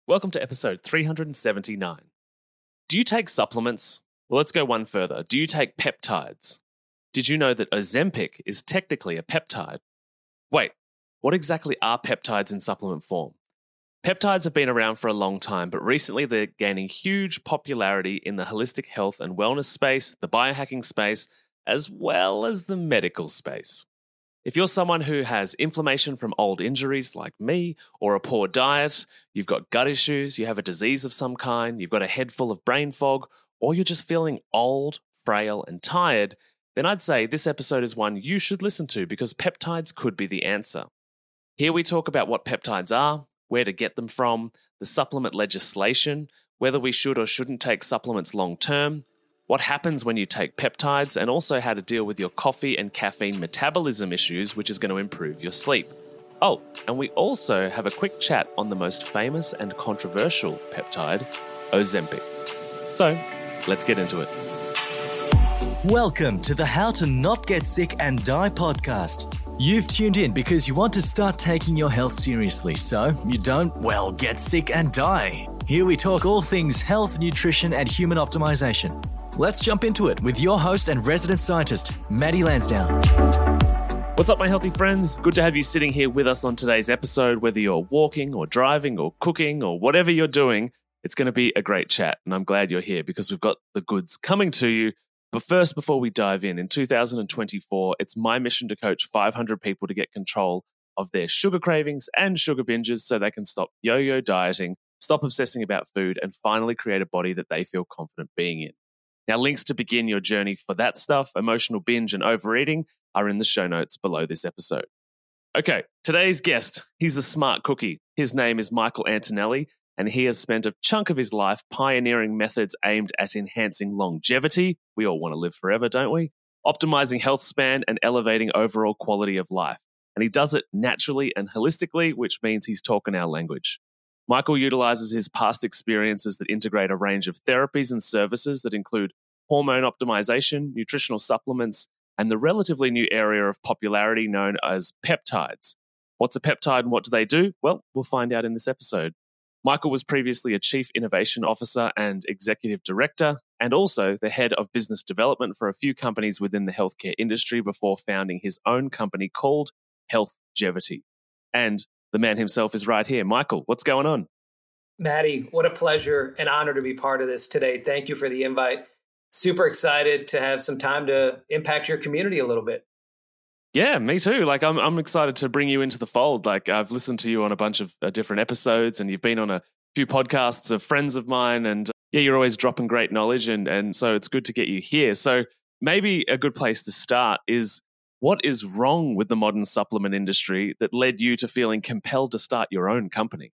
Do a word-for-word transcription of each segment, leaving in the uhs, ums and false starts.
Welcome to episode three hundred seventy-nine. Do you take supplements? Well, let's go one further. Do you take peptides? Did you know that Ozempic is technically a peptide? Wait, what exactly are peptides in supplement form? Peptides have been around for a long time, but recently they're gaining huge popularity in the holistic health and wellness space, the biohacking space, as well as the medical space. If you're someone who has inflammation from old injuries like me, or a poor diet, you've got gut issues, you have a disease of some kind, you've got a head full of brain fog, or you're just feeling old, frail, and tired, then I'd say this episode is one you should listen to because peptides could be the answer. Here we talk about what peptides are, where to get them from, the supplement legislation, whether we should or shouldn't take supplements long term, what happens when you take peptides, and also how to deal with your coffee and caffeine metabolism issues, which is going to improve your sleep. Oh, and we also have a quick chat on the most famous and controversial peptide, Ozempic. So, let's get into it. Welcome to the How to Not Get Sick and Die podcast. You've tuned in because you want to start taking your health seriously so you don't, well, get sick and die. Here we talk all things health, nutrition, and human optimization. Let's jump into it with your host and resident scientist, Maddie Lansdowne. What's up, my healthy friends? Good to have you sitting here with us on today's episode. Whether you're walking or driving or cooking or whatever you're doing, it's going to be a great chat. And I'm glad you're here because we've got the goods coming to you. But first, before we dive in, in two thousand twenty-four, it's my mission to coach five hundred people to get control of their sugar cravings and sugar binges so they can stop yo-yo dieting, stop obsessing about food, and finally create a body that they feel confident being in. Now, links to begin your journey for that stuff, emotional binge and overeating, are in the show notes below this episode. Okay, today's guest, he's a smart cookie. His name is Michael Antonelli, and he has spent a chunk of his life pioneering methods aimed at enhancing longevity. We all want to live forever, don't we? Optimizing health span and elevating overall quality of life. And he does it naturally and holistically, which means he's talking our language. Michael utilizes his past experiences that integrate a range of therapies and services that include hormone optimization, nutritional supplements, and the relatively new area of popularity known as peptides. What's a peptide and what do they do? Well, we'll find out in this episode. Michael was previously a Chief Innovation Officer and Executive Director, and also the Head of Business Development for a few companies within the healthcare industry before founding his own company called Healthgevity. And the man himself is right here. Michael, what's going on? Maddie, what a pleasure and honor to be part of this today. Thank you for the invite. Super excited to have some time to impact your community a little bit. Yeah, me too. Like I'm I'm excited to bring you into the fold. Like I've listened to you on a bunch of uh, different episodes and you've been on a few podcasts of friends of mine and yeah, you're always dropping great knowledge and and so it's good to get you here. So maybe a good place to start is what is wrong with the modern supplement industry that led you to feeling compelled to start your own company?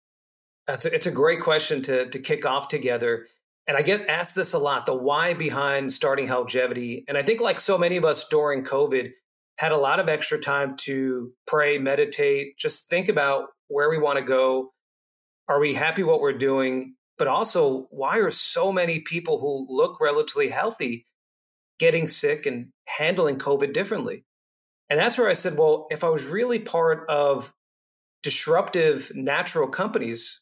That's a, it's a great question to to kick off together. And I get asked this a lot, the why behind starting Healthgevity. And I think like so many of us during COVID, had a lot of extra time to pray, meditate, just think about where we want to go. Are we happy what we're doing? But also, why are so many people who look relatively healthy getting sick and handling COVID differently? And that's where I said, well, if I was really part of disruptive natural companies,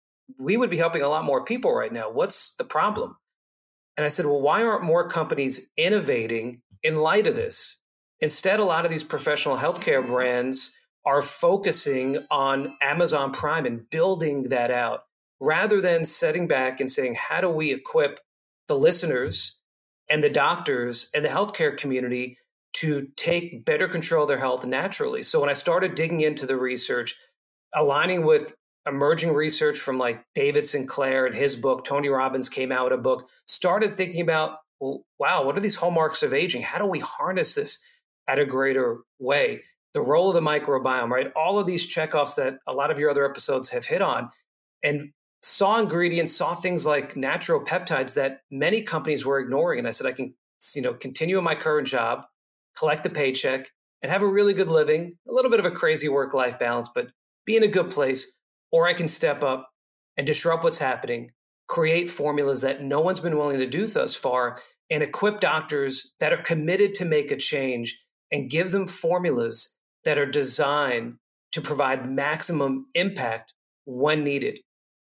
we would be helping a lot more people right now. What's the problem? And I said, well, why aren't more companies innovating in light of this? Instead, a lot of these professional healthcare brands are focusing on Amazon Prime and building that out rather than setting back and saying, how do we equip the listeners and the doctors and the healthcare community to take better control of their health naturally? So when I started digging into the research, aligning with emerging research from like David Sinclair and his book, Tony Robbins came out with a book, started thinking about, well, wow, what are these hallmarks of aging? How do we harness this at a greater way? The role of the microbiome, right? All of these checkoffs that a lot of your other episodes have hit on, and saw ingredients, saw things like natural peptides that many companies were ignoring. And I said, I can, you know, continue in my current job, collect the paycheck, and have a really good living, a little bit of a crazy work-life balance, but be in a good place. Or I can step up and disrupt what's happening, create formulas that no one's been willing to do thus far, and equip doctors that are committed to make a change and give them formulas that are designed to provide maximum impact when needed.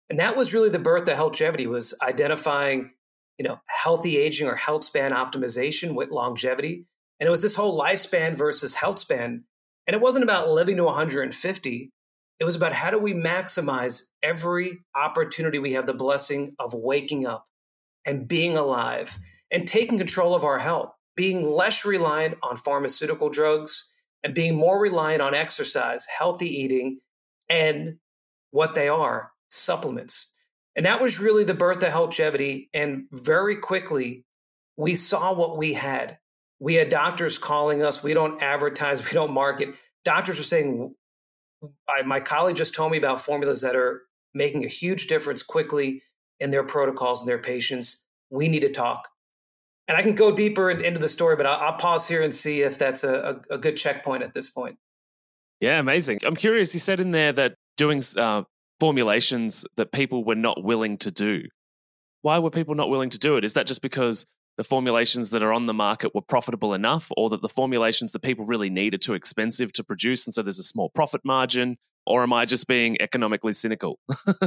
And that was really the birth of Healthgevity, was identifying, you know, healthy aging or health span optimization with longevity. And it was this whole lifespan versus health span. And it wasn't about living to one hundred fifty. It was about how do we maximize every opportunity we have the blessing of waking up and being alive and taking control of our health, being less reliant on pharmaceutical drugs and being more reliant on exercise, healthy eating, and what they are, supplements. And that was really the birth of Healthgevity. And very quickly, we saw what we had. We had doctors calling us. We don't advertise. We don't market. Doctors were saying, I, my colleague just told me about formulas that are making a huge difference quickly in their protocols and their patients. We need to talk. And I can go deeper in, into the story, but I'll, I'll pause here and see if that's a, a, a good checkpoint at this point. Yeah, amazing. I'm curious, you said in there that doing uh, formulations that people were not willing to do. Why were people not willing to do it? Is that just because the formulations that are on the market were profitable enough, or that the formulations that people really need are too expensive to produce and so there's a small profit margin? Or am I just being economically cynical?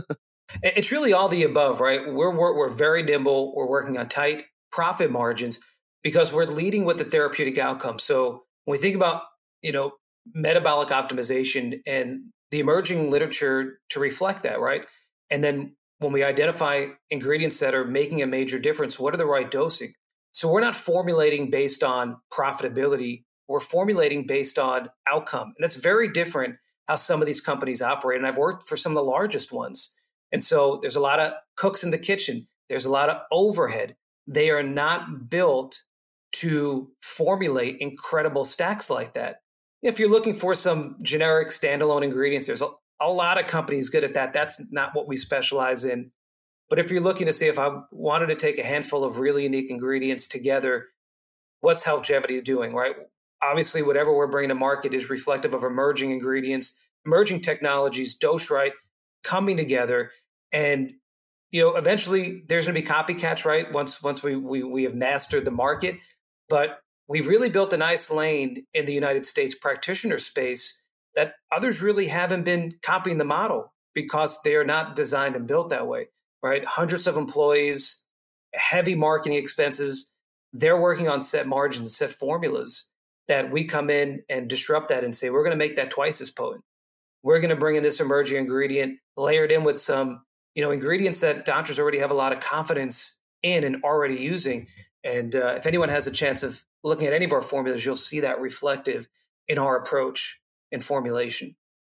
It's really all the above, right? We're, we're, we're very nimble. We're working on tight profit margins because we're leading with the therapeutic outcome. So when we think about, you know, metabolic optimization and the emerging literature to reflect that, right? And then when we identify ingredients that are making a major difference, what are the right dosing? So we're not formulating based on profitability. We're formulating based on outcome. And that's very different how some of these companies operate. And I've worked for some of the largest ones. And so there's a lot of cooks in the kitchen. There's a lot of overhead. They are not built to formulate incredible stacks like that. If you're looking for some generic standalone ingredients, there's a, a lot of companies good at that. That's not what we specialize in. But if you're looking to see if I wanted to take a handful of really unique ingredients together, what's Healthgevity doing, right? Obviously, whatever we're bringing to market is reflective of emerging ingredients, emerging technologies, dose right, coming together. And, you know, eventually there's going to be copycats, right? Once once we, we we have mastered the market. But we've really built a nice lane in the United States practitioner space that others really haven't been copying the model because they are not designed and built that way, right? Hundreds of employees, heavy marketing expenses. They're working on set margins, set formulas that we come in and disrupt that and say, we're going to make that twice as potent. We're going to bring in this emerging ingredient, layered in with some, you know, ingredients that doctors already have a lot of confidence in and already using. And uh, if anyone has a chance of looking at any of our formulas, you'll see that reflective in our approach in formulation.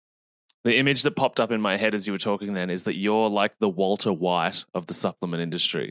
The image that popped up in my head as you were talking then is that you're like the Walter White of the supplement industry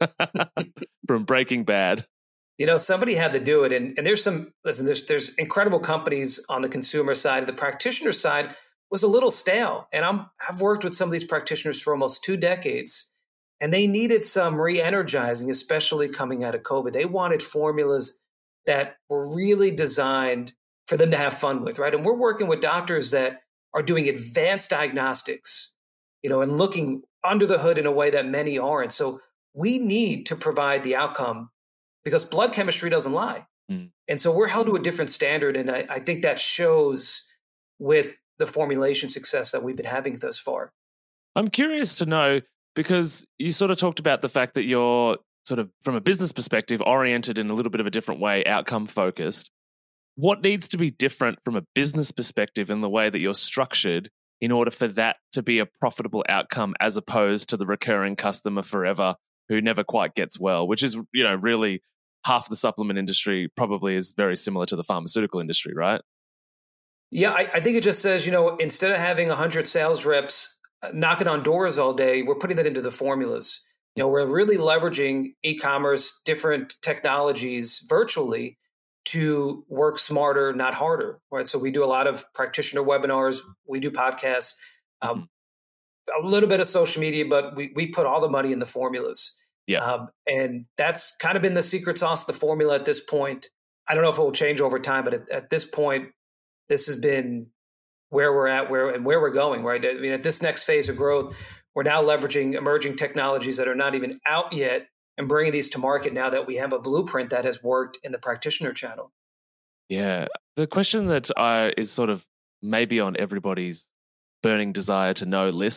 from Breaking Bad. You know, somebody had to do it. And, and there's some, listen, there's, there's incredible companies on the consumer side. The practitioner side was a little stale. And I'm, I've worked with some of these practitioners for almost two decades. And they needed some re-energizing, especially coming out of COVID. They wanted formulas that were really designed for them to have fun with, right? And we're working with doctors that are doing advanced diagnostics, you know, and looking under the hood in a way that many aren't. So we need to provide the outcome because blood chemistry doesn't lie. Mm. And so we're held to a different standard. And I, I think that shows with the formulation success that we've been having thus far. I'm curious to know, because you sort of talked about the fact that you're sort of, from a business perspective, oriented in a little bit of a different way, outcome focused. What needs to be different from a business perspective in the way that you're structured in order for that to be a profitable outcome as opposed to the recurring customer forever who never quite gets well, which is, you know, really half the supplement industry probably is very similar to the pharmaceutical industry, right? Yeah, I, I think it just says, you know, instead of having one hundred sales reps knocking on doors all day, we're putting that into the formulas. You know, we're really leveraging e-commerce, different technologies virtually to work smarter, not harder, right? So we do a lot of practitioner webinars. We do podcasts, um, a little bit of social media, but we, we put all the money in the formulas. Yeah. Um, and that's kind of been the secret sauce, the formula at this point. I don't know if it will change over time, but at, at this point, this has been where we're at, where and where we're going, right? I mean, at this next phase of growth, we're now leveraging emerging technologies that are not even out yet and bringing these to market now that we have a blueprint that has worked in the practitioner channel. Yeah. The question that uh, is sort of maybe on everybody's burning desire to know list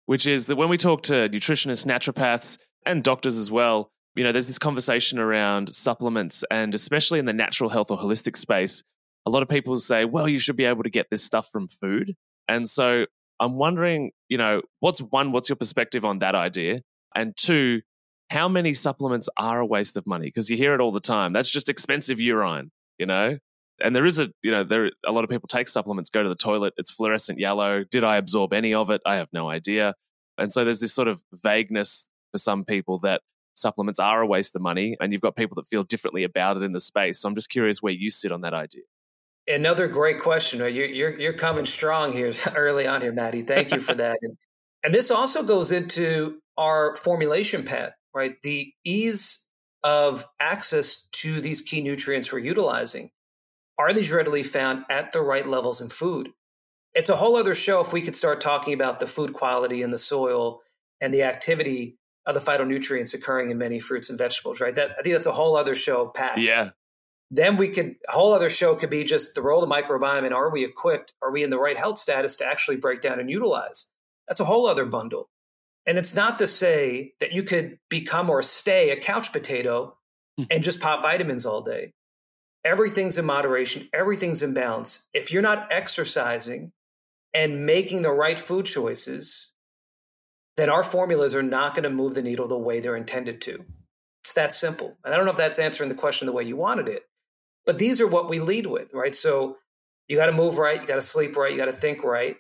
which is that when we talk to nutritionists, naturopaths, and doctors as well, you know, there's this conversation around supplements, and especially in the natural health or holistic space, a lot of people say, well, you should be able to get this stuff from food. And so I'm wondering, you know, what's one, what's your perspective on that idea? And two, how many supplements are a waste of money? Because you hear it all the time. That's just expensive urine, you know? And there is a, you know, there a lot of people take supplements, go to the toilet, it's fluorescent yellow. Did I absorb any of it? I have no idea. And so there's this sort of vagueness for some people that supplements are a waste of money, and you've got people that feel differently about it in the space. So I'm just curious where you sit on that idea. Another great question. You're, you're, you're coming strong here early on here, Maddie. Thank you for that. And, and this also goes into our formulation path, right? The ease of access to these key nutrients we're utilizing. Are these readily found at the right levels in food? It's a whole other show if we could start talking about the food quality in the soil and the activity of the phytonutrients occurring in many fruits and vegetables, right? That, I think that's a whole other show packed. Yeah. Then we could, a whole other show could be just the role of the microbiome, and are we equipped, are we in the right health status to actually break down and utilize? That's a whole other bundle. And it's not to say that you could become or stay a couch potato and just pop vitamins all day. Everything's in moderation. Everything's in balance. If you're not exercising and making the right food choices, then our formulas are not going to move the needle the way they're intended to. It's that simple. And I don't know if that's answering the question the way you wanted it, but these are what we lead with, right? So you got to move right. You got to sleep right. You got to think right.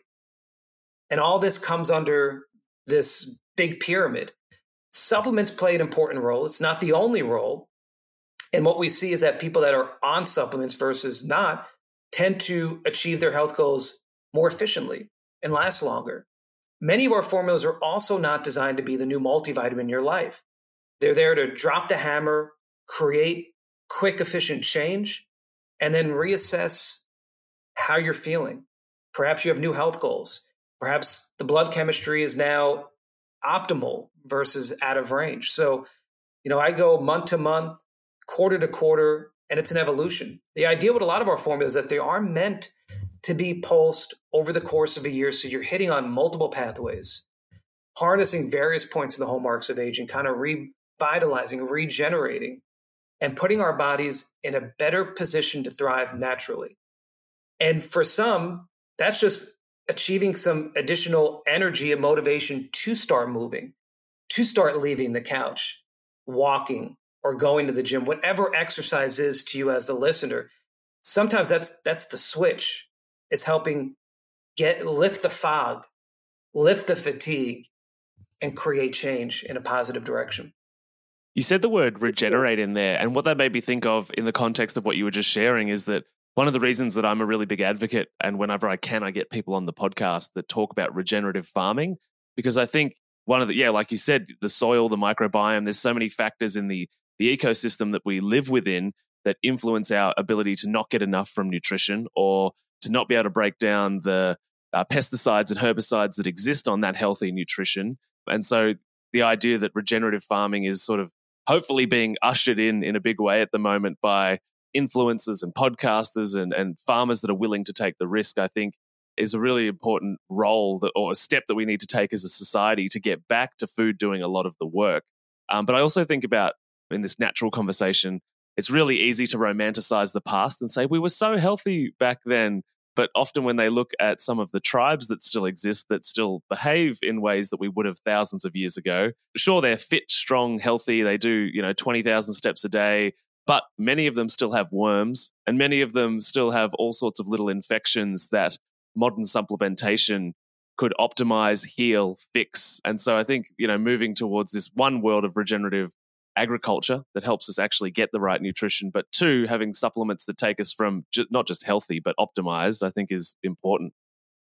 And all this comes under this big pyramid. Supplements play an important role. It's not the only role. And what we see is that people that are on supplements versus not tend to achieve their health goals more efficiently and last longer. Many of our formulas are also not designed to be the new multivitamin in your life. They're there to drop the hammer, create quick, efficient change, and then reassess how you're feeling. Perhaps you have new health goals. Perhaps the blood chemistry is now optimal versus out of range. So, you know, I go month to month, quarter to quarter, and it's an evolution. The idea with a lot of our formulas is that they are meant to be pulsed over the course of a year. So you're hitting on multiple pathways, harnessing various points of the hallmarks of aging, kind of revitalizing, regenerating, and putting our bodies in a better position to thrive naturally. And for some, that's just achieving some additional energy and motivation to start moving, to start leaving the couch, walking, or going to the gym, whatever exercise is to you as the listener. Sometimes that's that's the switch. It's helping get lift the fog, lift the fatigue, and create change in a positive direction. You said the word regenerate in there, and what that made me think of in the context of what you were just sharing is that one of the reasons that I'm a really big advocate, and whenever I can, I get people on the podcast that talk about regenerative farming, because I think one of the, yeah, like you said, the soil, the microbiome, there's so many factors in the, the ecosystem that we live within that influence our ability to not get enough from nutrition or to not be able to break down the uh, pesticides and herbicides that exist on that healthy nutrition. And so the idea that regenerative farming is sort of hopefully being ushered in in a big way at the moment by influencers and podcasters and, and farmers that are willing to take the risk, I think is a really important role that, or a step that we need to take as a society to get back to food doing a lot of the work. Um, but I also think about in this natural conversation, it's really easy to romanticize the past and say we were so healthy back then. But often when they look at some of the tribes that still exist, that still behave in ways that we would have thousands of years ago, sure, they're fit, strong, healthy. They do, you know, twenty thousand steps a day, but many of them still have worms and many of them still have all sorts of little infections that modern supplementation could optimize, heal, fix. And so I think, you know, moving towards this one world of regenerative agriculture that helps us actually get the right nutrition, but two, having supplements that take us from ju- not just healthy, but optimized, I think is important.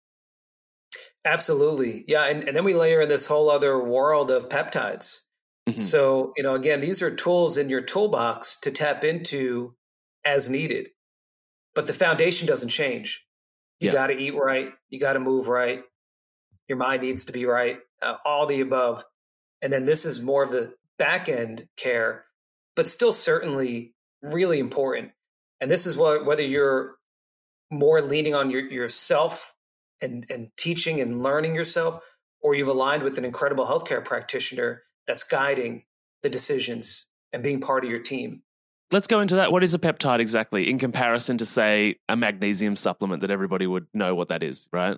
Absolutely. Yeah. And, and then we layer in this whole other world of peptides. Mm-hmm. So, you know, again, these are tools in your toolbox to tap into as needed, but the foundation doesn't change. You yeah. got to eat right. You got to move right. Your mind needs to be right. Uh, all the above. And then this is more of the back end care, but still certainly really important. And this is what, whether you're more leaning on your, yourself and, and teaching and learning yourself, or you've aligned with an incredible healthcare practitioner that's guiding the decisions and being part of your team. Let's go into that. What is a peptide exactly in comparison to, say, a magnesium supplement that everybody would know what that is, right?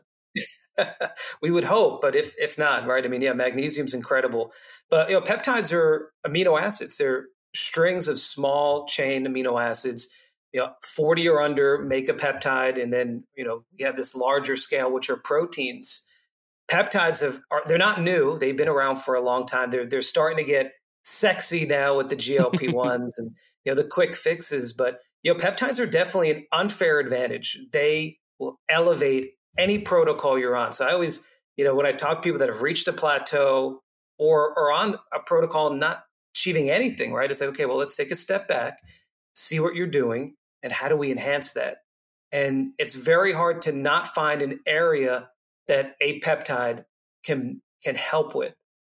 We would hope, but if if not, right? I mean, yeah, magnesium's incredible. But, you know, peptides are amino acids. They're strings of small chain amino acids. You know, forty or under make a peptide. And then, you know, we have this larger scale, which are proteins. Peptides have, are, they're not new. They've been around for a long time. They're, they're starting to get sexy now with the G L P ones and, you know, the quick fixes. But, you know, peptides are definitely an unfair advantage. They will elevate any protocol you're on. So I always, you know, when I talk to people that have reached a plateau or are on a protocol not achieving anything, right? It's like, okay, well, let's take a step back, see what you're doing, and how do we enhance that? And it's very hard to not find an area that a peptide can can help with.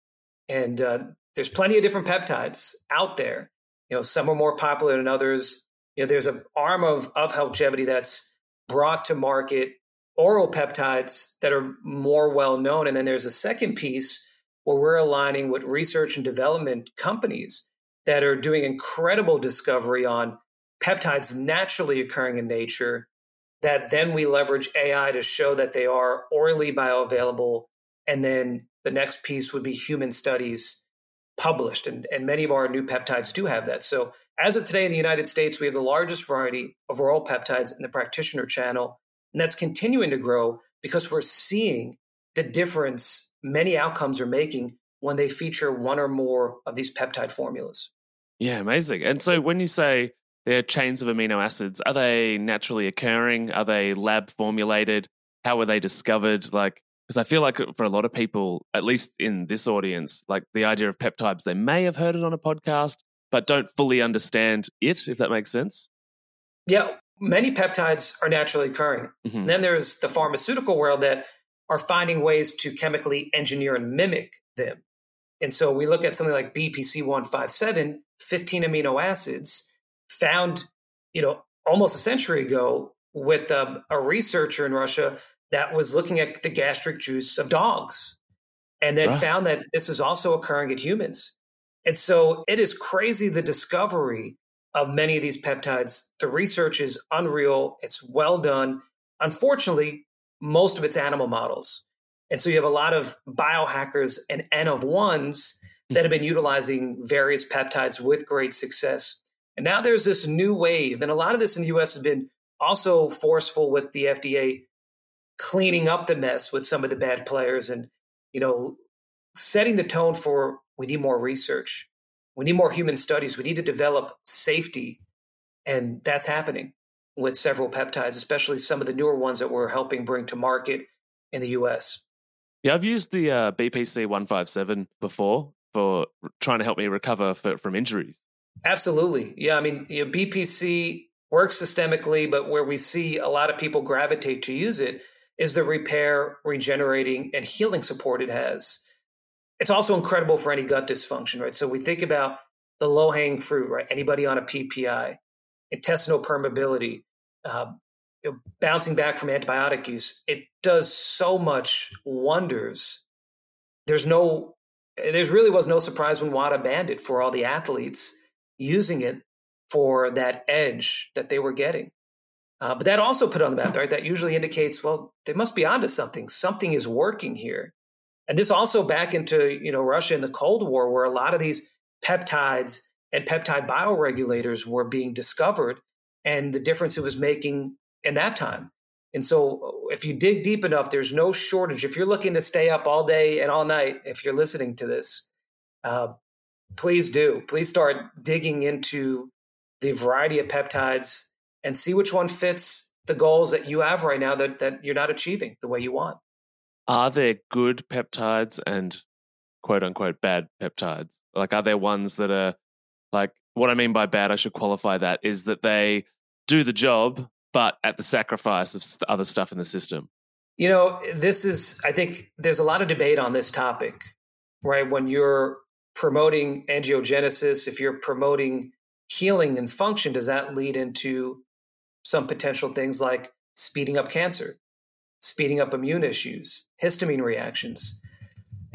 And uh, there's plenty of different peptides out there. You know, some are more popular than others. You know, there's an arm of, of Healthgevity that's brought to market oral peptides that are more well known. And then there's a second piece where we're aligning with research and development companies that are doing incredible discovery on peptides naturally occurring in nature that then we leverage A I to show that they are orally bioavailable. And then the next piece would be human studies published. And, and many of our new peptides do have that. So as of today in the United States, we have the largest variety of oral peptides in the practitioner channel. And that's continuing to grow because we're seeing the difference many outcomes are making when they feature one or more of these peptide formulas. Yeah, amazing. And so when you say they're chains of amino acids, are they naturally occurring? Are they lab formulated? How were they discovered? Like, because I feel like for a lot of people, at least in this audience, like the idea of peptides, they may have heard it on a podcast, but don't fully understand it, if that makes sense. Yeah. Many peptides are naturally occurring. Mm-hmm. Then there's the pharmaceutical world that are finding ways to chemically engineer and mimic them. And so we look at something like B P C one fifty-seven, fifteen amino acids, found, you know, almost a century ago with um, a researcher in Russia that was looking at the gastric juice of dogs and then right. found that this was also occurring in humans. And so it is crazy, the discovery of many of these peptides. The research is unreal. It's well done. Unfortunately, most of it's animal models. And so you have a lot of biohackers and N of ones that have been utilizing various peptides with great success. And now there's this new wave. And a lot of this in the U S has been also forceful with the F D A cleaning up the mess with some of the bad players and, you know, setting the tone for we need more research. We need more human studies. We need to develop safety. And that's happening with several peptides, especially some of the newer ones that we're helping bring to market in the U S. Yeah, I've used the uh, B P C one fifty-seven before for trying to help me recover for, from injuries. Absolutely. Yeah, I mean, you know, B P C works systemically, but where we see a lot of people gravitate to use it is the repair, regenerating, and healing support it has. It's also incredible for any gut dysfunction, right? So we think about the low-hanging fruit, right? Anybody on a P P I, intestinal permeability, uh, you know, bouncing back from antibiotic use. It does so much wonders. There's no, there's really was no surprise when WADA banned it for all the athletes using it for that edge that they were getting. Uh, but that also put it on the map, right? That usually indicates, well, they must be onto something. Something is working here. And this also back into, you know, Russia in the Cold War, where a lot of these peptides and peptide bioregulators were being discovered and the difference it was making in that time. And so if you dig deep enough, there's no shortage. If you're looking to stay up all day and all night, if you're listening to this, uh, please do. Please start digging into the variety of peptides and see which one fits the goals that you have right now that, that you're not achieving the way you want. Are there good peptides and quote unquote bad peptides? Like, are there ones that are like, what I mean by bad, I should qualify that, is that they do the job, but at the sacrifice of st- other stuff in the system? You know, this is, I think there's a lot of debate on this topic, right? When you're promoting angiogenesis, if you're promoting healing and function, does that lead into some potential things like speeding up cancer, speeding up immune issues, histamine reactions?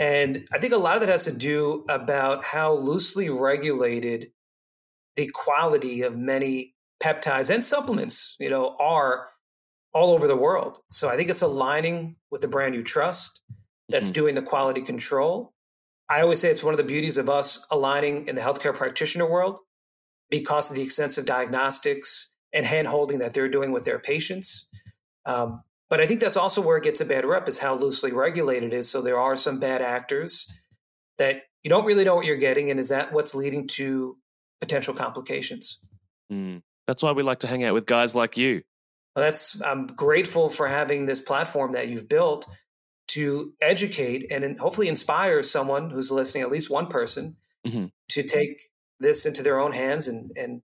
And I think a lot of that has to do about how loosely regulated the quality of many peptides and supplements, you know, are all over the world. So I think it's aligning with the brand you trust that's mm-hmm. doing the quality control. I always say it's one of the beauties of us aligning in the healthcare practitioner world because of the extensive diagnostics and hand-holding that they're doing with their patients. Um, but I think that's also where it gets a bad rep is how loosely regulated it is. So there are some bad actors that you don't really know what you're getting. And is that what's leading to potential complications? Mm. That's why we like to hang out with guys like you. Well, that's I'm grateful for having this platform that you've built to educate and hopefully inspire someone who's listening, at least one person, mm-hmm. to take this into their own hands and and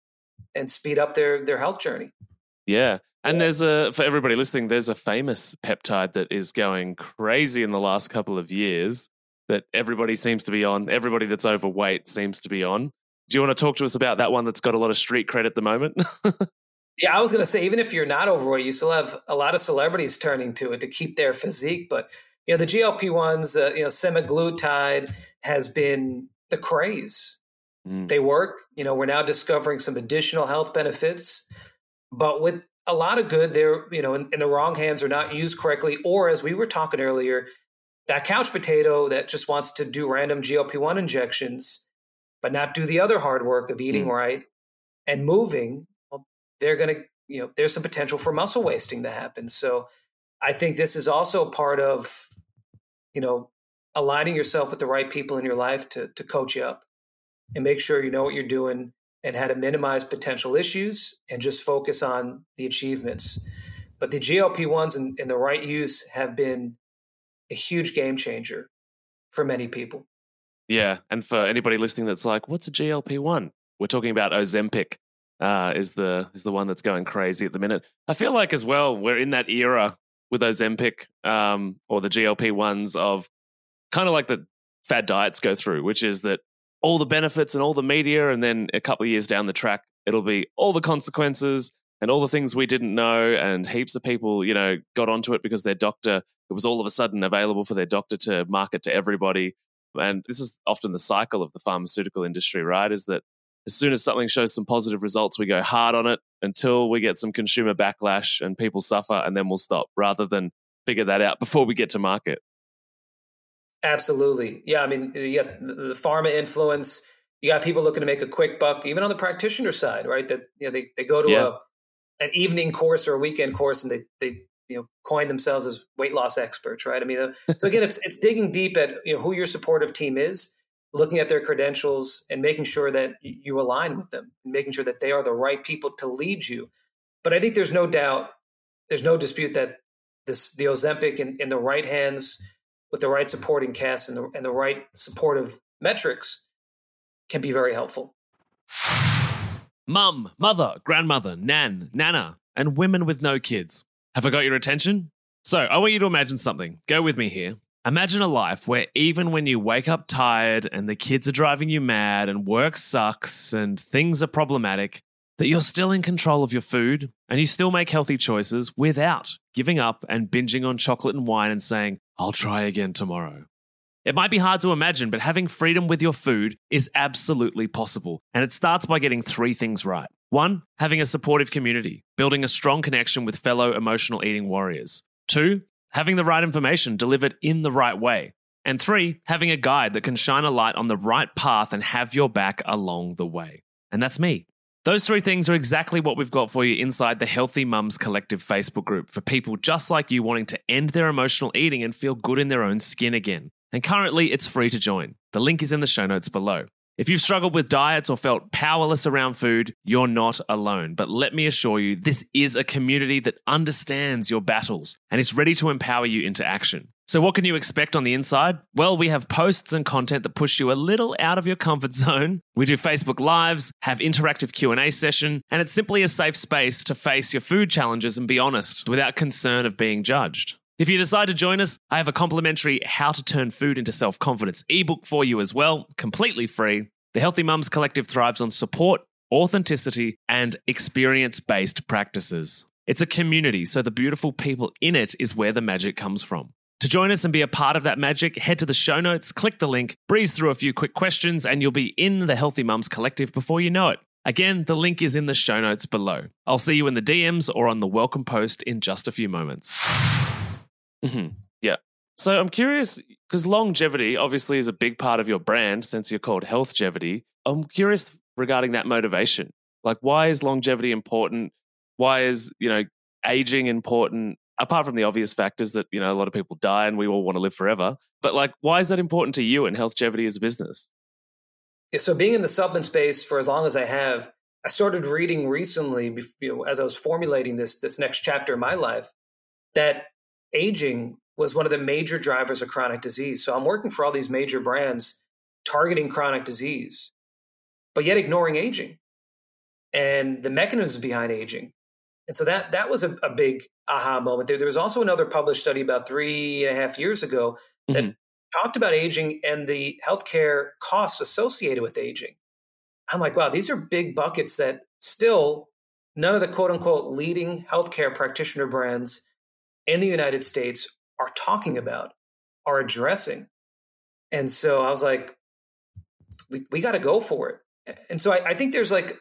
and speed up their their health journey. Yeah. And there's a, for everybody listening, there's a famous peptide that is going crazy in the last couple of years that everybody seems to be on. Everybody that's overweight seems to be on. Do you want to talk to us about that one that's got a lot of street cred at the moment? Yeah, I was going to say, even if you're not overweight, you still have a lot of celebrities turning to it to keep their physique. But, you know, the G L P ones, uh, you know, semaglutide has been the craze. Mm. They work. You know, we're now discovering some additional health benefits, but with a lot of good, they're, you know, in, in the wrong hands or not used correctly. Or as we were talking earlier, that couch potato that just wants to do random G L P one injections, but not do the other hard work of eating mm. right and moving, well, they're going to, you know, there's some potential for muscle wasting to happen. So I think this is also part of, you know, aligning yourself with the right people in your life to to coach you up and make sure you know what you're doing and how to minimize potential issues and just focus on the achievements. But the G L P ones in, in the right use have been a huge game changer for many people. Yeah. And for anybody listening that's like, what's a G L P one? We're talking about Ozempic uh, is the is the one that's going crazy at the minute. I feel like as well, we're in that era with Ozempic um, or the G L P ones of kind of like the fad diets go through, which is that all the benefits and all the media, and then a couple of years down the track, it'll be all the consequences and all the things we didn't know, and heaps of people, you know, got onto it because their doctor, it was all of a sudden available for their doctor to market to everybody. And this is often the cycle of the pharmaceutical industry, right? Is that as soon as something shows some positive results, we go hard on it until we get some consumer backlash and people suffer, and then we'll stop rather than figure that out before we get to market. Absolutely. Yeah. I mean, you got the pharma influence, you got people looking to make a quick buck, even on the practitioner side, right? That, you know, they, they go to yeah. a, an evening course or a weekend course and they, they, you know, coin themselves as weight loss experts, right? I mean, so again, it's, it's digging deep at, you know, who your supportive team is, looking at their credentials and making sure that you align with them and making sure that they are the right people to lead you. But I think there's no doubt, there's no dispute that this, the Ozempic in, in the right hands, with the right supporting cast and the, and the right supportive metrics can be very helpful. Mum, mother, grandmother, nan, nana, and women with no kids. Have I got your attention? So I want you to imagine something. Go with me here. Imagine a life where even when you wake up tired and the kids are driving you mad and work sucks and things are problematic, that you're still in control of your food and you still make healthy choices without giving up and binging on chocolate and wine and saying, I'll try again tomorrow. It might be hard to imagine, but having freedom with your food is absolutely possible. And it starts by getting three things right. One, having a supportive community, building a strong connection with fellow emotional eating warriors. Two, having the right information delivered in the right way. And three, having a guide that can shine a light on the right path and have your back along the way. And that's me. Those three things are exactly what we've got for you inside the Healthy Mums Collective Facebook group for people just like you wanting to end their emotional eating and feel good in their own skin again. And currently, it's free to join. The link is in the show notes below. If you've struggled with diets or felt powerless around food, you're not alone. But let me assure you, this is a community that understands your battles and is ready to empower you into action. So what can you expect on the inside? Well, we have posts and content that push you a little out of your comfort zone. We do Facebook Lives, have interactive Q and A session, and it's simply a safe space to face your food challenges and be honest without concern of being judged. If you decide to join us, I have a complimentary How to Turn Food into Self-Confidence ebook for you as well, completely free. The Healthy Mums Collective thrives on support, authenticity, and experience-based practices. It's a community, so the beautiful people in it is where the magic comes from. To join us and be a part of that magic, head to the show notes, click the link, breeze through a few quick questions, and you'll be in the Healthy Mums Collective before you know it. Again, the link is in the show notes below. I'll see you in the D Ms or on the welcome post in just a few moments. Mm-hmm. Yeah. So I'm curious, because longevity obviously is a big part of your brand since you're called Healthgevity. I'm curious regarding that motivation. Like, why is longevity important? Why is, you know, aging important? Apart from the obvious factors that, you know, a lot of people die and we all want to live forever. But like, why is that important to you and Healthgevity as a business? Yeah, so being in the supplement space for as long as I have, I started reading recently, you know, as I was formulating this, this next chapter in my life, that aging was one of the major drivers of chronic disease. So I'm working for all these major brands targeting chronic disease, but yet ignoring aging and the mechanisms behind aging. And so that that was a, a big aha moment there. There was also another published study about three and a half years ago that mm-hmm. talked about aging and the healthcare costs associated with aging. I'm like, wow, these are big buckets that still none of the quote unquote leading healthcare practitioner brands in the United States are talking about, are addressing. And so I was like, we, we got to go for it. And so I, I think there's like,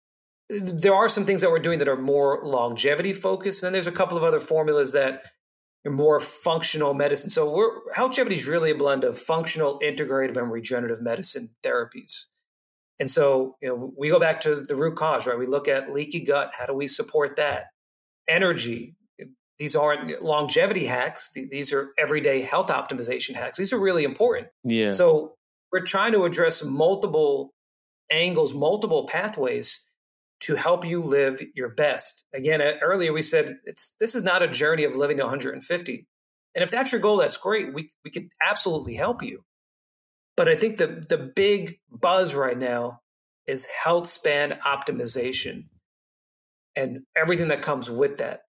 there are some things that we're doing that are more longevity focused. And then there's a couple of other formulas that are more functional medicine. So we're, Healthgevity is really a blend of functional, integrative, and regenerative medicine therapies. And so, you know, we go back to the root cause, right? We look at leaky gut. How do we support that? Energy. These aren't longevity hacks. These are everyday health optimization hacks. These are really important. Yeah. So we're trying to address multiple angles, multiple pathways to help you live your best. Again, earlier we said it's this is not a journey of living to one hundred fifty. And if that's your goal, that's great. We we could absolutely help you. But I think the the big buzz right now is health span optimization and everything that comes with that.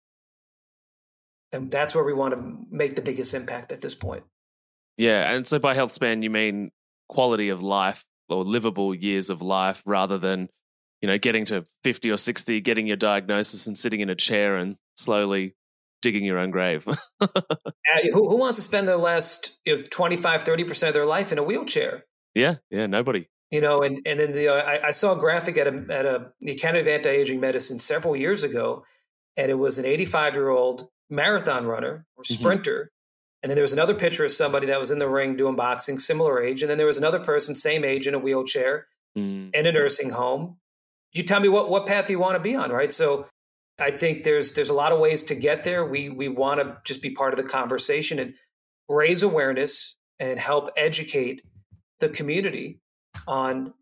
And that's where we want to make the biggest impact at this point. Yeah. And so by health span, you mean quality of life or livable years of life rather than, you know, getting to fifty or sixty, getting your diagnosis and sitting in a chair and slowly digging your own grave. uh, who, who wants to spend their last you know, twenty-five, thirty percent of their life in a wheelchair? Yeah. Yeah. Nobody. You know, and, and then the, uh, I, I saw a graphic at a, at a the Academy of Anti-Aging Medicine several years ago, and it was an eighty-five-year-old marathon runner or sprinter. Mm-hmm. And then there was another picture of somebody that was in the ring doing boxing, similar age. And then there was another person, same age, in a wheelchair mm. in a nursing home. You tell me what, what path you want to be on, right? So I think there's there's a lot of ways to get there. We we want to just be part of the conversation and raise awareness and help educate the community on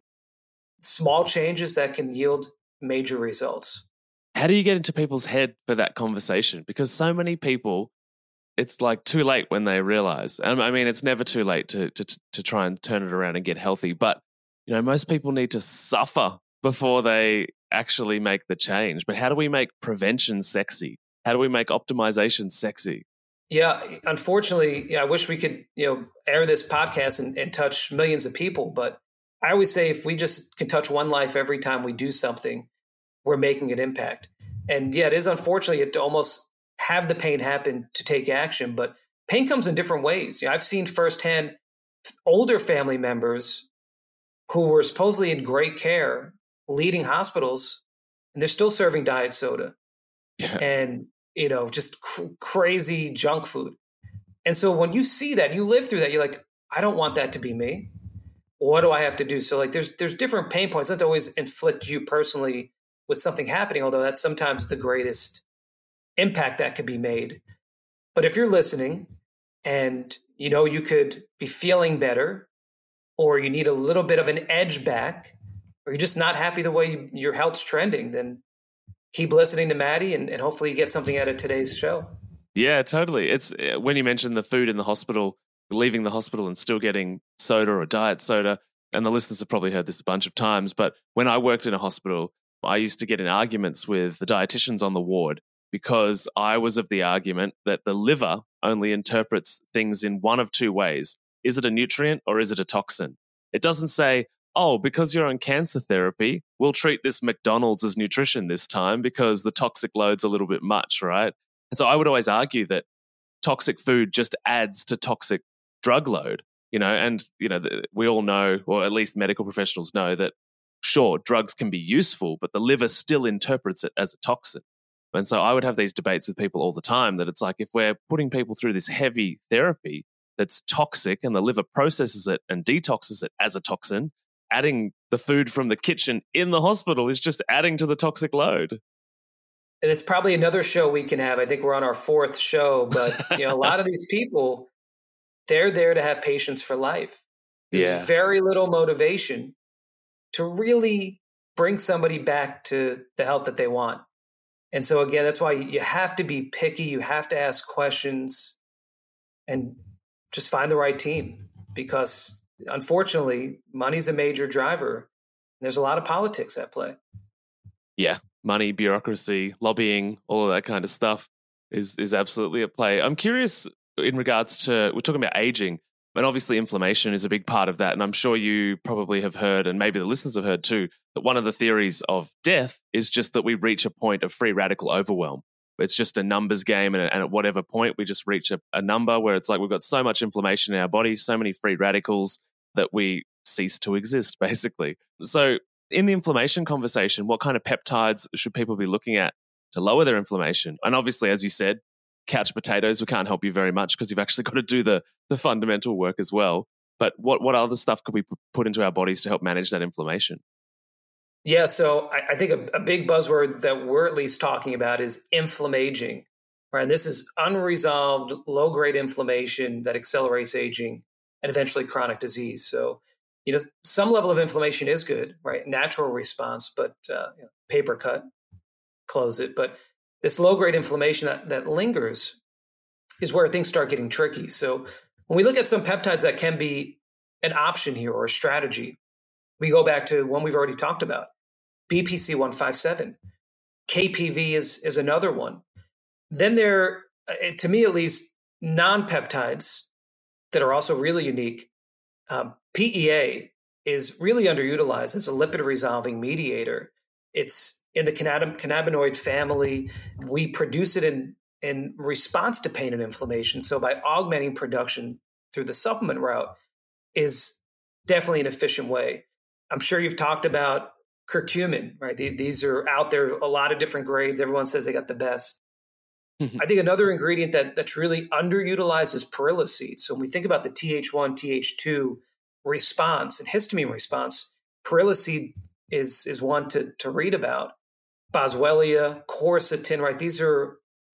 small changes that can yield major results. How do you get into people's head for that conversation? Because so many people, it's like too late when they realize. I mean, it's never too late to to to try and turn it around and get healthy. But, you know, most people need to suffer before they actually make the change. But how do we make prevention sexy? How do we make optimization sexy? Yeah, unfortunately, yeah, I wish we could, you know, air this podcast and, and touch millions of people. But I always say if we just can touch one life every time we do something, we're making an impact. And yeah, it is unfortunately to almost have the pain happen to take action, but pain comes in different ways. You know, I've seen firsthand older family members who were supposedly in great care, leading hospitals, and they're still serving diet soda yeah. and, you know, just cr- crazy junk food. And so when you see that, you live through that, you're like, I don't want that to be me. What do I have to do? So like, there's, there's different pain points that always inflict you personally with something happening, although that's sometimes the greatest impact that could be made. But if you're listening and you know you could be feeling better, or you need a little bit of an edge back, or you're just not happy the way you, your health's trending, then keep listening to Maddie and, and hopefully you get something out of today's show. Yeah, totally. It's when you mentioned the food in the hospital, leaving the hospital and still getting soda or diet soda, and the listeners have probably heard this a bunch of times, but when I worked in a hospital, I used to get in arguments with the dietitians on the ward because I was of the argument that the liver only interprets things in one of two ways. Is it a nutrient or is it a toxin? It doesn't say, oh, because you're on cancer therapy, we'll treat this McDonald's as nutrition this time because the toxic load's a little bit much, right? And so I would always argue that toxic food just adds to toxic drug load, you know, and, you know, the, we all know, or at least medical professionals know that, sure, drugs can be useful, but the liver still interprets it as a toxin. And so I would have these debates with people all the time that it's like, if we're putting people through this heavy therapy that's toxic and the liver processes it and detoxes it as a toxin, adding the food from the kitchen in the hospital is just adding to the toxic load. And it's probably another show we can have. I think we're on our fourth show, but you know, a lot of these people, they're there to have patients for life. There's Yeah. very little motivation to really bring somebody back to the health that they want. And so again, that's why you have to be picky. You have to ask questions and just find the right team, because unfortunately, money's a major driver. There's a lot of politics at play. Yeah. Money, bureaucracy, lobbying, all of that kind of stuff is is absolutely at play. I'm curious in regards to, we're talking about aging, and obviously inflammation is a big part of that. And I'm sure you probably have heard, and maybe the listeners have heard too, that one of the theories of death is just that we reach a point of free radical overwhelm. It's just a numbers game, and, and at whatever point we just reach a, a number where it's like we've got so much inflammation in our body, so many free radicals that we cease to exist, basically. So in the inflammation conversation, what kind of peptides should people be looking at to lower their inflammation? And obviously, as you said, couch potatoes, we can't help you very much because you've actually got to do the, the fundamental work as well. But what, what other stuff could we p- put into our bodies to help manage that inflammation? Yeah, so I, I think a, a big buzzword that we're at least talking about is inflammaging, right? And this is unresolved low-grade inflammation that accelerates aging and eventually chronic disease. So, you know, some level of inflammation is good, right? Natural response, but uh, you know, paper cut, close it. But this low-grade inflammation that, that lingers is where things start getting tricky. So when we look at some peptides that can be an option here or a strategy, we go back to one we've already talked about, B P C one fifty-seven. K P V is, is another one. Then there, to me at least, non-peptides that are also really unique. Um, P E A is really underutilized as a lipid-resolving mediator. It's in the cannab- cannabinoid family. We produce it in, in response to pain and inflammation. So by augmenting production through the supplement route is definitely an efficient way. I'm sure you've talked about curcumin, right? These, these are out there, a lot of different grades. Everyone says they got the best. I think another ingredient that, that's really underutilized is perilla-seed. So when we think about the T H one, T H two response and histamine response, perilla-seed is, is one to, to read about. Boswellia, quercetin, right? These are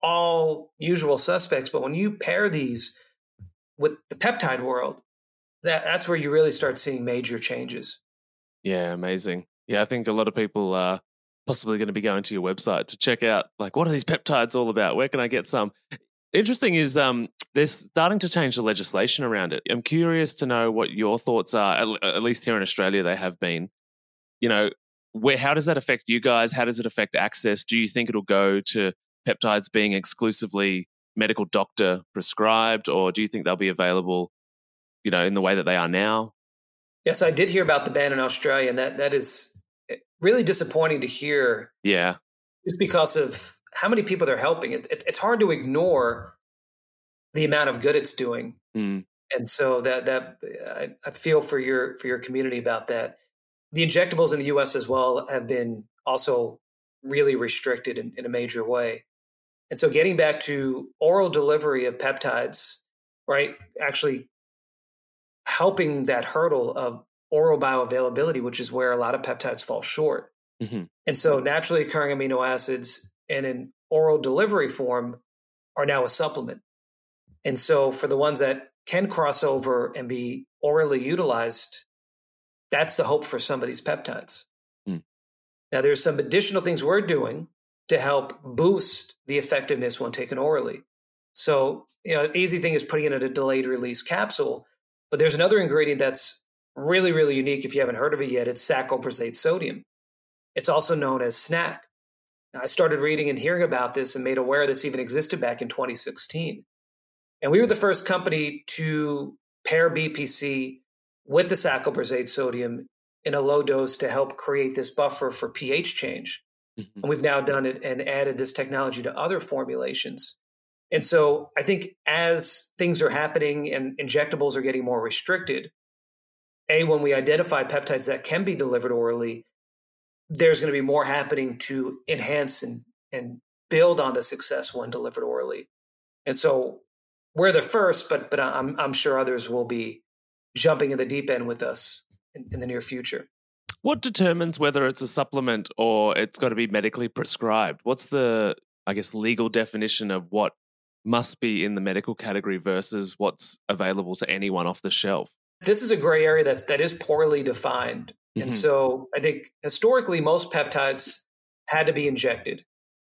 all usual suspects. But when you pair these with the peptide world, that, that's where you really start seeing major changes. Yeah, amazing. Yeah, I think a lot of people are possibly going to be going to your website to check out, like, what are these peptides all about? Where can I get some? Interesting is um, they're starting to change the legislation around it. I'm curious to know what your thoughts are, at, at least here in Australia they have been. You know, where how does that affect you guys? How does it affect access? Do you think it'll go to peptides being exclusively medical doctor prescribed, or do you think they'll be available, you know, in the way that they are now? Yes, I did hear about the ban in Australia, and that that is really disappointing to hear. Yeah. Just because of how many people they're helping. It, it, it's hard to ignore the amount of good it's doing. Mm. And so that that I, I feel for your for your community about that. The injectables in the U S as well have been also really restricted in, in a major way. And so getting back to oral delivery of peptides, right, actually helping that hurdle of oral bioavailability, which is where a lot of peptides fall short. Mm-hmm. And so naturally occurring amino acids in an oral delivery form are now a supplement. And so for the ones that can cross over and be orally utilized, that's the hope for some of these peptides. Mm. Now, there's some additional things we're doing to help boost the effectiveness when taken orally. So, you know, an easy thing is putting it in a delayed release capsule, but there's another ingredient that's really, really unique. If you haven't heard of it yet, it's saccharomycin sodium. It's also known as SNAC. Now, I started reading and hearing about this and made aware this even existed back in twenty sixteen. And we were the first company to pair B P C with the saccharomycin sodium in a low dose to help create this buffer for pH change. Mm-hmm. And we've now done it and added this technology to other formulations. And so I think as things are happening and injectables are getting more restricted, A, when we identify peptides that can be delivered orally, there's going to be more happening to enhance and, and build on the success when delivered orally. And so we're the first, but but I'm I'm sure others will be jumping in the deep end with us in, in the near future. What determines whether it's a supplement or it's got to be medically prescribed? What's the, I guess, legal definition of what must be in the medical category versus what's available to anyone off the shelf? This is a gray area that's, that is poorly defined. Mm-hmm. And so I think historically most peptides had to be injected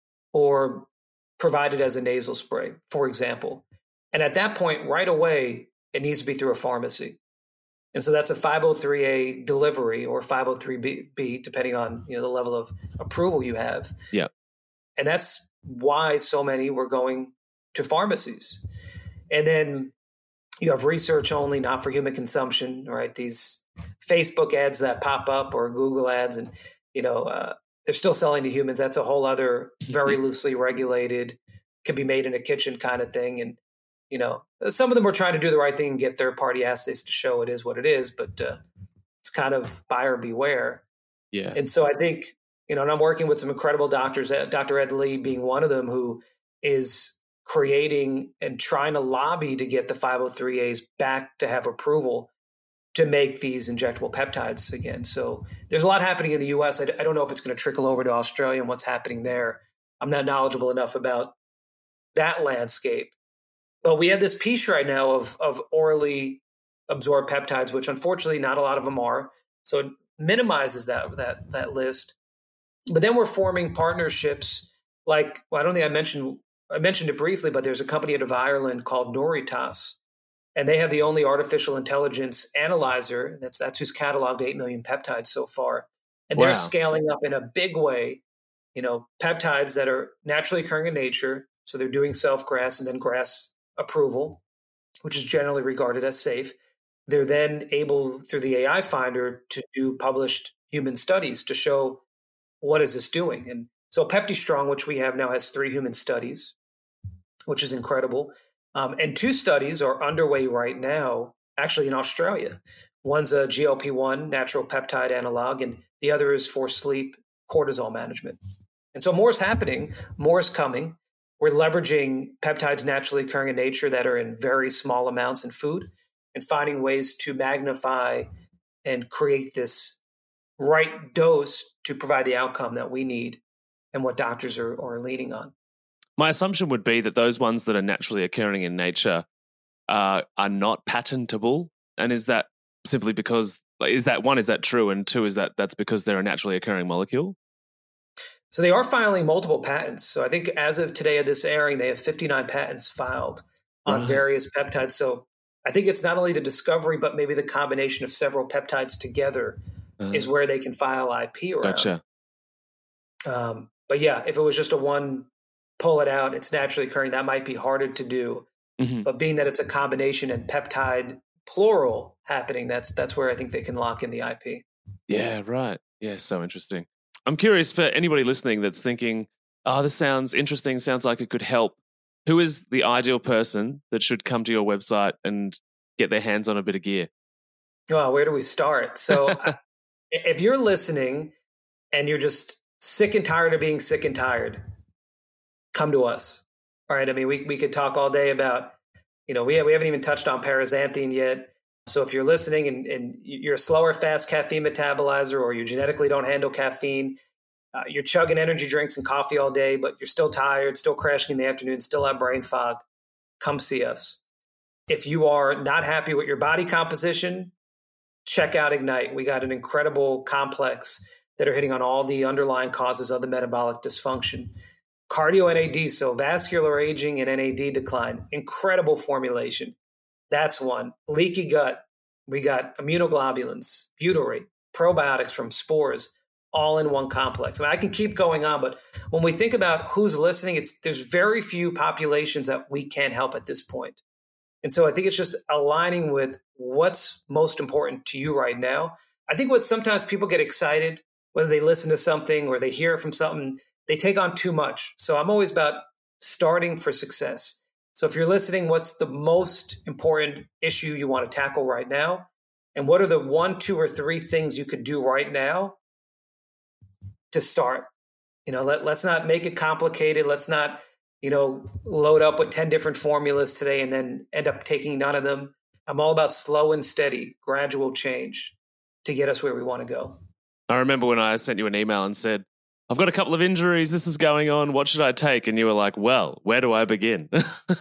or provided as a nasal spray, for example. And at that point, right away, it needs to be through a pharmacy. And so that's a five oh three A delivery or five oh three B, depending on, you know, the level of approval you have. Yeah. And that's why so many were going to pharmacies. And then you have research only, not for human consumption, right? These Facebook ads that pop up or Google ads, and, you know, uh, they're still selling to humans. That's a whole other very loosely regulated, can be made in a kitchen kind of thing. And, you know, some of them were trying to do the right thing and get third-party assays to show it is what it is, but uh, it's kind of buyer beware. Yeah. And so I think, you know, and I'm working with some incredible doctors, Doctor Ed Lee being one of them, who is creating and trying to lobby to get the five oh three A's back to have approval to make these injectable peptides again. So there's a lot happening in the U S. I, I don't know if it's going to trickle over to Australia and what's happening there. I'm not knowledgeable enough about that landscape. But we have this piece right now of, of orally absorbed peptides, which unfortunately not a lot of them are. So it minimizes that, that, that list. But then we're forming partnerships like, well, I don't think I mentioned, I mentioned it briefly, but there's a company out of Ireland called Noritas, and they have the only artificial intelligence analyzer. That's, that's who's cataloged eight million peptides so far. And they're wow. scaling up in a big way, you know, peptides that are naturally occurring in nature. So they're doing self-GRAS and then GRAS approval, which is generally regarded as safe. They're then able, through the A I finder, to do published human studies to show what is this doing. And so PeptiStrong, which we have now, has three human studies, which is incredible. Um, and two studies are underway right now, actually in Australia. One's a G L P one natural peptide analog, and the other is for sleep cortisol management. And so more is happening, more is coming. We're leveraging peptides naturally occurring in nature that are in very small amounts in food and finding ways to magnify and create this right dose to provide the outcome that we need and what doctors are, are leaning on. My assumption would be that those ones that are naturally occurring in nature uh, are not patentable. And is that simply because, is that one, is that true? And two, is that that's because they're a naturally occurring molecule? So they are filing multiple patents. So I think as of today of this airing, they have fifty-nine patents filed on right. various peptides. So I think it's not only the discovery, but maybe the combination of several peptides together uh, is where they can file I P around. Gotcha. Um, but yeah, if it was just a one, pull it out, it's naturally occurring, that might be harder to do. Mm-hmm. But being that it's a combination and peptide plural happening, that's that's where I think they can lock in the I P. Yeah, right. Yeah, so interesting. I'm curious for anybody listening that's thinking, oh, this sounds interesting, sounds like it could help. Who is the ideal person that should come to your website and get their hands on a bit of gear? Well, where do we start? So if you're listening and you're just sick and tired of being sick and tired, come to us. All right. I mean, we we could talk all day about, you know, we, have, we haven't even touched on paraxanthine yet. So if you're listening and, and you're a slower, fast caffeine metabolizer, or you genetically don't handle caffeine, uh, you're chugging energy drinks and coffee all day, but you're still tired, still crashing in the afternoon, still have brain fog, come see us. If you are not happy with your body composition, check out Ignite. We got an incredible complex that are hitting on all the underlying causes of the metabolic dysfunction. Cardio N A D, so vascular aging and N A D decline, incredible formulation. That's one. Leaky gut. We got immunoglobulins, butyrate, probiotics from spores, all in one complex. I mean, I can keep going on, but when we think about who's listening, it's there's very few populations that we can't help at this point. And so I think it's just aligning with what's most important to you right now. I think what sometimes people get excited, whether they listen to something or they hear from something, they take on too much. So I'm always about starting for success. So if you're listening, what's the most important issue you want to tackle right now? And what are the one, two, or three things you could do right now to start? You know, let, let's not make it complicated. Let's not, you know, load up with ten different formulas today and then end up taking none of them. I'm all about slow and steady, gradual change to get us where we want to go. I remember when I sent you an email and said, I've got a couple of injuries. This is going on. What should I take? And you were like, well, where do I begin?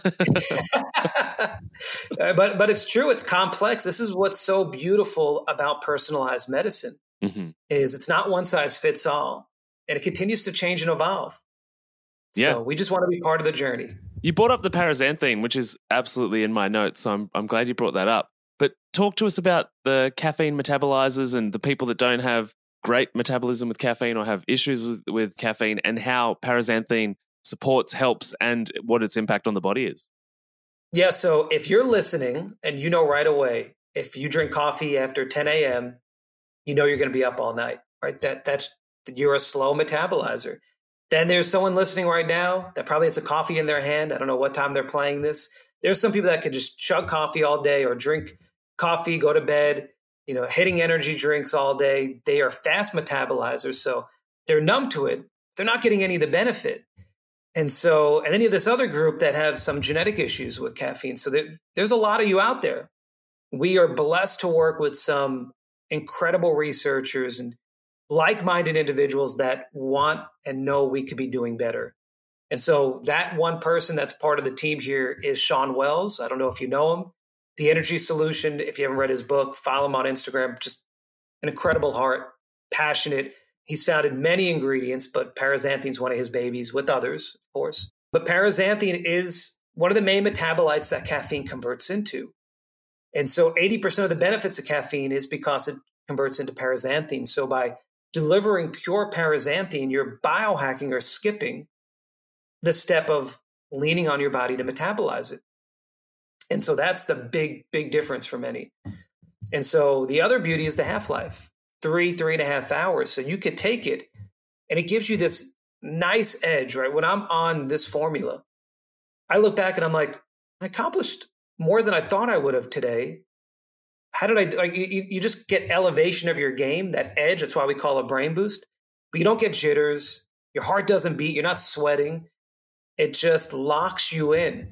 but but it's true. It's complex. This is what's so beautiful about personalized medicine mm-hmm. is it's not one size fits all. And it continues to change and evolve. Yeah. So we just want to be part of the journey. You brought up the paraxanthine, which is absolutely in my notes. So I'm I'm glad you brought that up. But talk to us about the caffeine metabolizers and the people that don't have great metabolism with caffeine or have issues with, with caffeine and how paraxanthine supports, helps, and what its impact on the body is. Yeah, so if you're listening and you know right away, if you drink coffee after ten a.m., you know you're going to be up all night, right? That that's you're a slow metabolizer. Then there's someone listening right now that probably has a coffee in their hand. I don't know what time they're playing this. There's some people that could just chug coffee all day or drink coffee, go to bed, you know, hitting energy drinks all day. They are fast metabolizers, so they're numb to it. They're not getting any of the benefit. And so, and then you have this other group that have some genetic issues with caffeine. So there, there's a lot of you out there. We are blessed to work with some incredible researchers and like-minded individuals that want and know we could be doing better. And so that one person that's part of the team here is Shawn Wells. I don't know if you know him. The Energy Solution, if you haven't read his book, follow him on Instagram. Just an incredible heart, passionate. He's founded many ingredients, but paraxanthine is one of his babies with others, of course. But paraxanthine is one of the main metabolites that caffeine converts into. And so eighty percent of the benefits of caffeine is because it converts into paraxanthine. So by delivering pure paraxanthine, you're biohacking or skipping the step of leaning on your body to metabolize it. And so that's the big, big difference for many. And so the other beauty is the half-life, three, three and a half hours. So you could take it and it gives you this nice edge, right? When I'm on this formula, I look back and I'm like, I accomplished more than I thought I would have today. How did I, like, you, you just get elevation of your game, that edge. That's why we call it a brain boost. But you don't get jitters. Your heart doesn't beat. You're not sweating. It just locks you in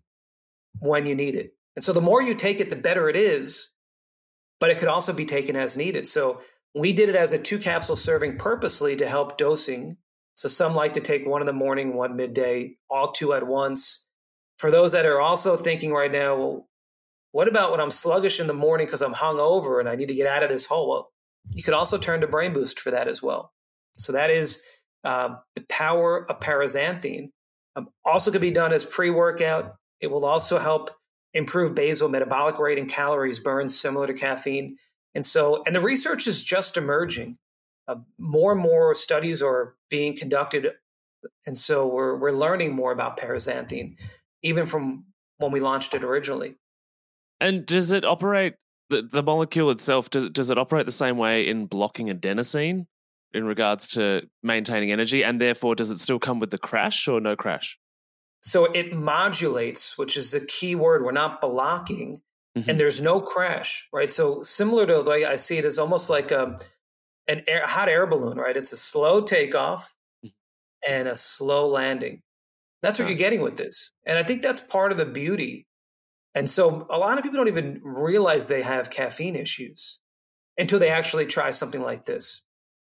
when you need it. And so the more you take it, the better it is, but it could also be taken as needed. So we did it as a two capsule serving purposely to help dosing. So some like to take one in the morning, one midday, all two at once. For those that are also thinking right now, well, what about when I'm sluggish in the morning because I'm hungover and I need to get out of this hole? Well, you could also turn to Brain Boost for that as well. So that is uh, the power of paraxanthine. Um, also could be done as pre-workout. It will also help improve basal metabolic rate and calories burned similar to caffeine. And so, and the research is just emerging. Uh, more and more studies are being conducted. And so we're we're learning more about paraxanthine, even from when we launched it originally. And does it operate, the, the molecule itself, does, does it operate the same way in blocking adenosine in regards to maintaining energy? And therefore, does it still come with the crash or no crash? So it modulates, which is the key word. We're not blocking, mm-hmm. and there's no crash, right? So similar to the way I see it, is almost like a, an air, hot air balloon, right? It's a slow takeoff mm-hmm. and a slow landing. That's what right. you're getting with this. And I think that's part of the beauty. And so a lot of people don't even realize they have caffeine issues until they actually try something like this.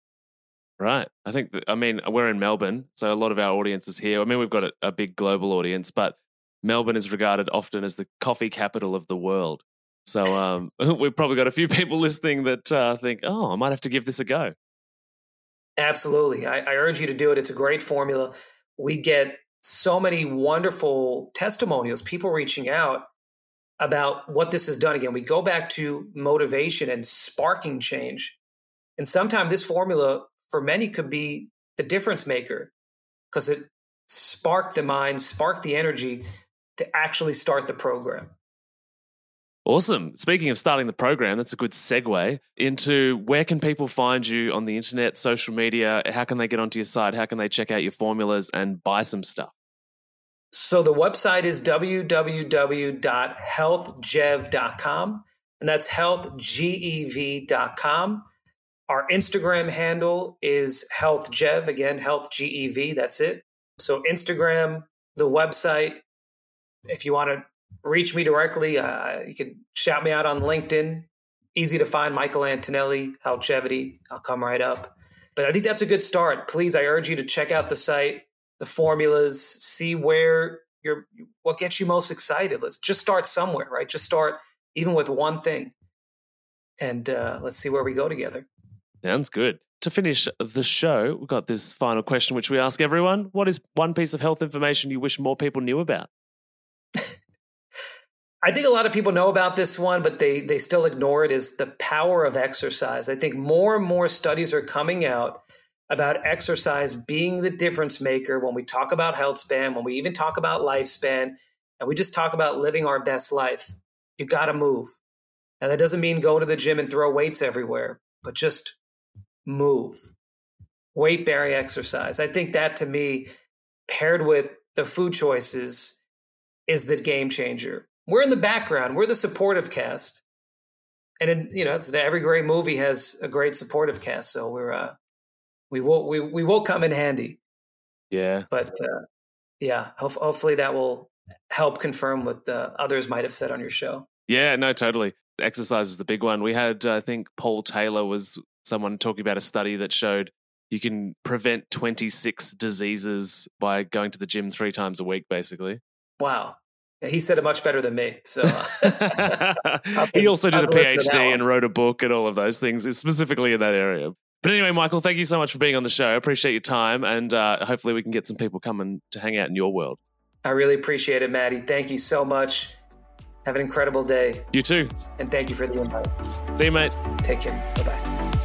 Right. I think, that, I mean, we're in Melbourne, so a lot of our audience is here. I mean, we've got a, a big global audience, but Melbourne is regarded often as the coffee capital of the world. So um, we've probably got a few people listening that uh, think, oh, I might have to give this a go. Absolutely. I, I urge you to do it. It's a great formula. We get so many wonderful testimonials, people reaching out about what this has done. Again, we go back to motivation and sparking change. And sometimes this formula for many could be the difference maker because it sparked the mind, sparked the energy to actually start the program. Awesome. Speaking of starting the program, that's a good segue into where can people find you on the internet, social media? How can they get onto your site? How can they check out your formulas and buy some stuff? So the website is w w w dot health gev dot com, and that's health gev dot com. Our Instagram handle is healthgev, again, healthgev, that's it. So Instagram, the website, if you want to reach me directly, uh, you can shout me out on LinkedIn. Easy to find, Michael Antonelli, Healthgevity. I'll come right up. But I think that's a good start. Please, I urge you to check out the site, the formulas, see where you're, what gets you most excited. Let's just start somewhere, right? Just start even with one thing. And uh, let's see where we go together. Sounds good. To finish the show, we've got this final question, which we ask everyone. What is one piece of health information you wish more people knew about? I think a lot of people know about this one, but they they still ignore it, is the power of exercise. I think more and more studies are coming out about exercise being the difference maker when we talk about health span, when we even talk about lifespan, and we just talk about living our best life. You got to move. And that doesn't mean go to the gym and throw weights everywhere, but just move. Weight-bearing exercise. I think that, to me, paired with the food choices, is the game changer. We're in the background. We're the supportive cast. And, in, you know, it's, every great movie has a great supportive cast. So we're, uh, we will, we, we will come in handy. Yeah. But, uh, yeah, ho- hopefully that will help confirm what uh, others might have said on your show. Yeah, no, totally. Exercise is the big one. We had, I think, Paul Taylor was someone talking about a study that showed you can prevent twenty-six diseases by going to the gym three times a week, basically. Wow. He said it much better than me. So he also did a PhD and wrote a book and all of those things, specifically in that area. But anyway, Michael, thank you so much for being on the show. I appreciate your time, and uh, hopefully we can get some people coming to hang out in your world. I really appreciate it, Maddie. Thank you so much. Have an incredible day. You too. And thank you for the invite. See you, mate. Take care. Bye-bye.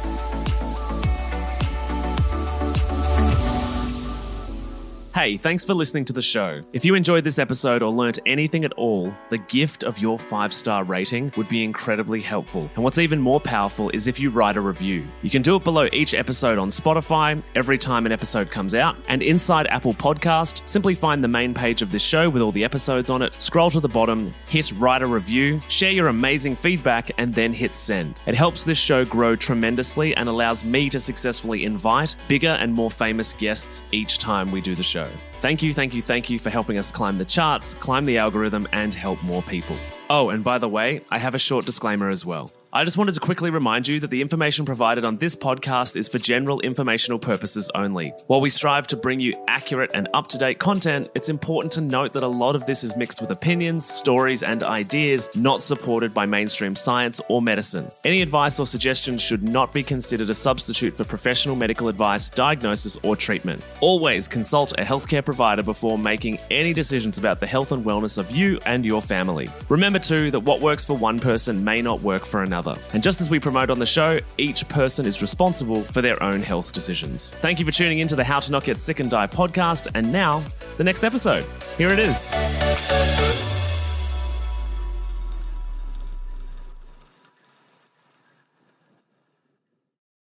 Hey, thanks for listening to the show. If you enjoyed this episode or learnt anything at all, the gift of your five-star rating would be incredibly helpful. And what's even more powerful is if you write a review. You can do it below each episode on Spotify, every time an episode comes out, and inside Apple Podcast, simply find the main page of this show with all the episodes on it, scroll to the bottom, hit write a review, share your amazing feedback, and then hit send. It helps this show grow tremendously and allows me to successfully invite bigger and more famous guests each time we do the show. Thank you, thank you, thank you for helping us climb the charts, climb the algorithm, and help more people. Oh, and by the way, I have a short disclaimer as well. I just wanted to quickly remind you that the information provided on this podcast is for general informational purposes only. While we strive to bring you accurate and up-to-date content, it's important to note that a lot of this is mixed with opinions, stories, and ideas not supported by mainstream science or medicine. Any advice or suggestions should not be considered a substitute for professional medical advice, diagnosis, or treatment. Always consult a healthcare provider before making any decisions about the health and wellness of you and your family. Remember too that what works for one person may not work for another. And just as we promote on the show, each person is responsible for their own health decisions. Thank you for tuning into the How to Not Get Sick and Die podcast. And now, the next episode. Here it is.